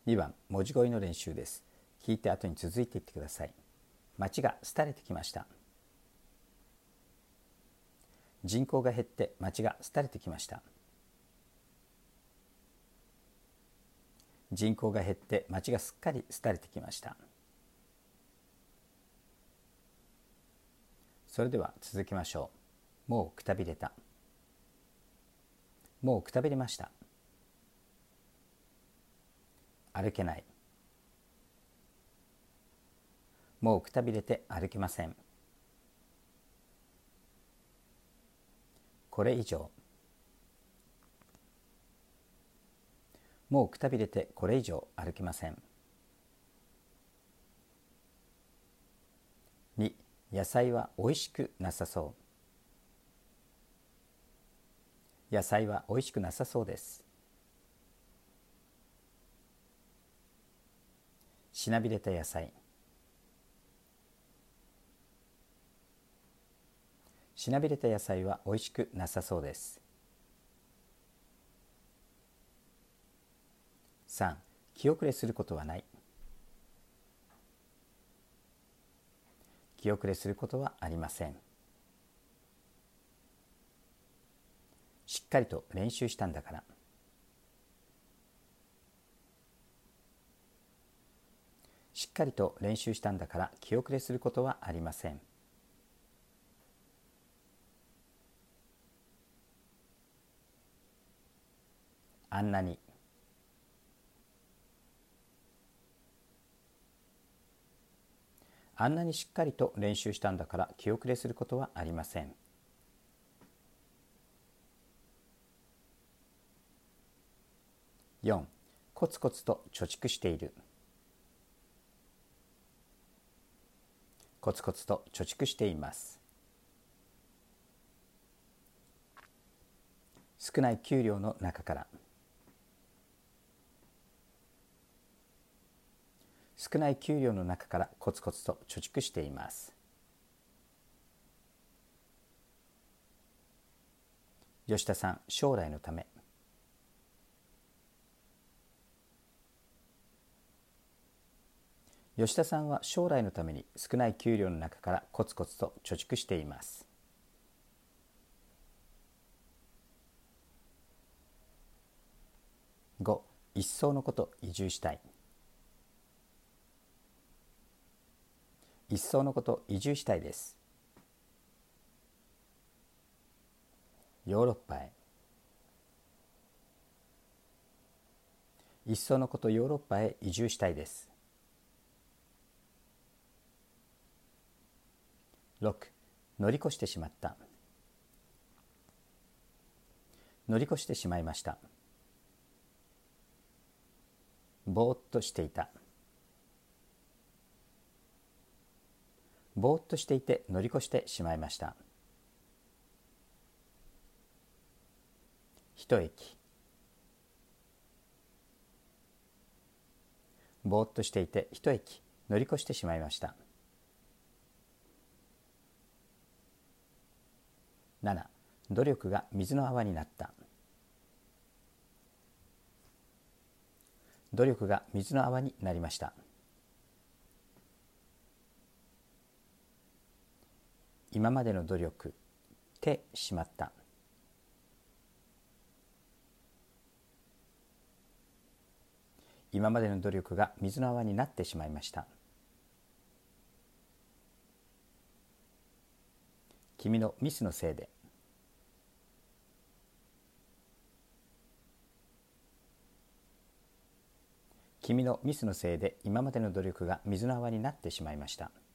2番文字語彙の練習です。聞いて後に続いていってください。町が廃れてきました。人口が減って町が廃れてきました。人口が減って町がすっかり廃れてきました。それでは続きましょう。もうくたびれた。もうくたびれました。歩けない。もうくたびれて歩けません。これ以上。もうくたびれてこれ以上歩けません。2、野菜はおいしくなさそう。野菜はおいしくなさそうです。しなびれた野菜。しなびれた野菜はおいしくなさそうです。3、気遅れすることはない。気遅れすることはありません。しっかりと練習したんだから。しっかりと練習したんだから気遅れすることはありません。あんなに。あんなにしっかりと練習したんだから気遅れすることはありません。4、コツコツと貯蓄している。コツコツと貯蓄しています。少ない給料の中から。少ない給料の中からコツコツと貯蓄しています。吉田さん、将来のため。吉田さんは将来のために少ない給料の中からコツコツと貯蓄しています。5、一層のこと移住したい。一層のこと移住したいです。ヨーロッパへ。いっそのことヨーロッパへ移住したいです。6、乗り越してしまった。乗り越してしまいました。ぼーっとしていた。ぼーっとしていて乗り越してしまいました。一駅。ぼーっとしていて一駅乗り越してしまいました。7、努力が水の泡になった。努力が水の泡になりました。今までの努力てしまった。今までの努力が水の泡になってしまいました。君のミスのせいで。君のミスのせいで今までの努力が水の泡になってしまいました。